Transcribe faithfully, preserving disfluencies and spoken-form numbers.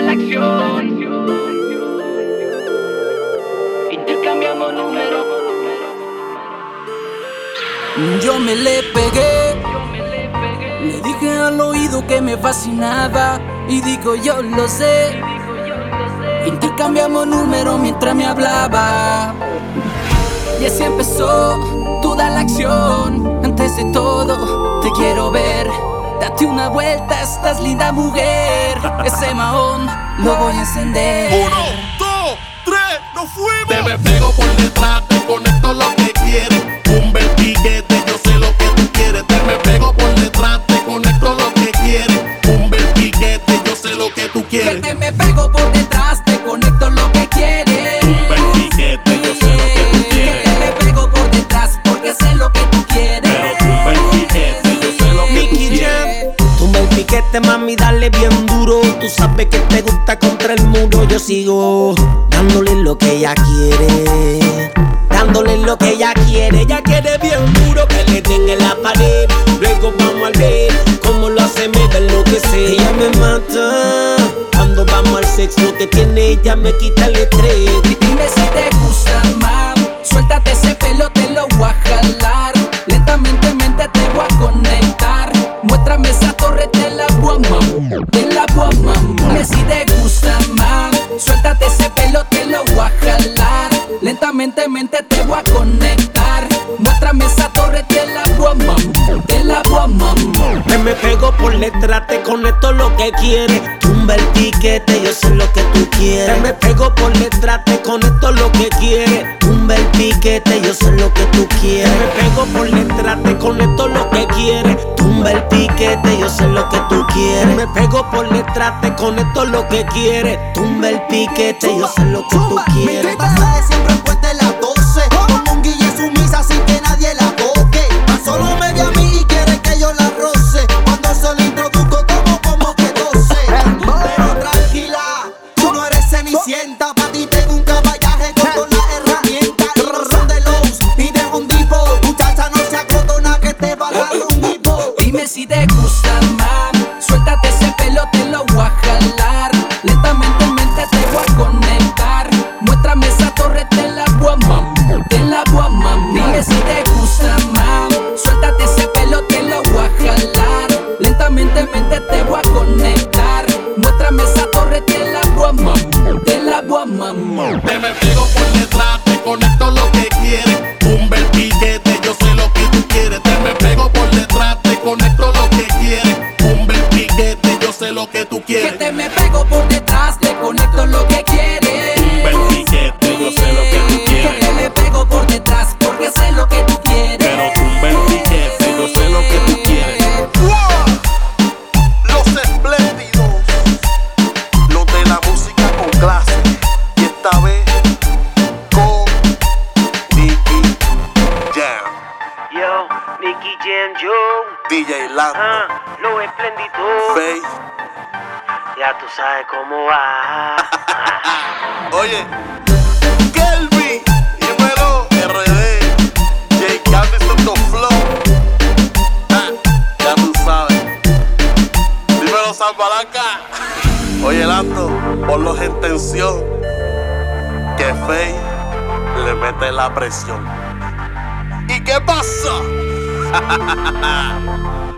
la acción. Intercambiamos números. Yo me le pegué, le dije al oído que me fascinaba y digo yo lo sé. Intercambiamos números mientras me hablaba y así empezó toda la acción. Antes de todo te quiero ver, date una vuelta, estás linda mujer. Ese mahón lo voy a encender. Uno, dos, tres, nos fuimos. Te me pego por detrás, te conecto lo que quieres. Un bel piquete, yo sé lo que tú quieres. Te me pego por detrás, te conecto lo que quieres. Un bel piquete, yo sé lo que tú quieres. Que te me pego por detrás, te conecto lo que quieres. Un bel piquete, yo sé lo que tú quieres. Que te me pego por detrás porque sé lo que tú quieres. Pero un bel piquete, yo sé lo que tú quieres. Tumba el piquete, mami, dale bien duro. Tú sabes que te gusta contra el muro. Yo sigo dándole lo que ella quiere, dándole lo que ella quiere. Ella quiere bien duro, que le den en la pared. Luego vamos a ver cómo lo hace, me da lo que sé. Ella me mata cuando vamos al sexo. Lo que tiene ella me quita el estrés. Dime si te gusta, mam. Suéltate ese pelo, te lo voy a jalar. Lentamente, mente, te voy a conectar. Muéstrame esa torre, te la voy a mam. Te la voy a mam. Dime si te gusta, mam. Suéltate ese pelo, te lo voy a jalar. Lentamente, mente, te voy a conectar. Muéstrame esa torre, te la voy a mam. Te la voy a mam. Me me pego por letra, te conecto lo que quieres. Tumba el piquete, yo sé lo que tú quieres. Me me pego por letra, te conecto lo que quieres. Tumba el piquete, yo sé lo que tú quieres. Me pego por letra, te conecto lo que quieres. Tumba el piquete, yo sé lo que tú quieres. Me pego por letra, te conecto lo que quieres. Tumba el piquete, yo sé lo que tú quieres. Mi pasaje siempre después de las doce. Como un guille sumisa sin que nadie la toque. Tan solo me ve a mí y quiere que yo la roce. Cuando se lo introduzco como como que doce. Pero tranquila, tú no eres cenicienta. Pa' ti tengo un caballaje con todas las herramientas. Y no son de Lowe's ni de Home Depot. Muchacha, no se acotona que te va a dar un hipo. Dime si te gusta, mam. Suéltate ese pelo, te lo voy a jalar. Lentamente, mente, te voy a conectar. Muéstrame esa torre, te la voy a mam. Te la voy a mam. Dime si te gusta, mam. Suéltate ese pelo, te lo voy a jalar. Lentamente, mente, te voy a conectar. Muéstrame esa torre, te la voy a mam. Te la voy a mam. Te me pego por detrás, te conecto lo que quieres. Un bel piquete, yo sé lo que tú quieres. Te me pego por detrás, te conecto lo que quieres. Un bel piquete, yo sé lo que tú Que quieres. te me pego por detrás, te conecto lo que quieres. Un bel piquete, yo sé lo que tú quieres. Que te me pego por detrás porque sé lo que tú quieres. Pero un bel piquete, yo sé lo que tú quieres. Los espléndidos, los de la música con clase. Y esta vez con Nicky Jam, Yo, Nicky Jam, yo. D J Lando, Ah, lo espléndido. Faye. Ya tú sabes cómo va. Oye, Kelvin, dímelo, R D, J. Candy Santo Flow. Ah, ya tú sabes. Dímelo, Zambalanca. Oye, Lando, ponlos en tensión. Que Faye le mete la presión. ¿Y qué pasa?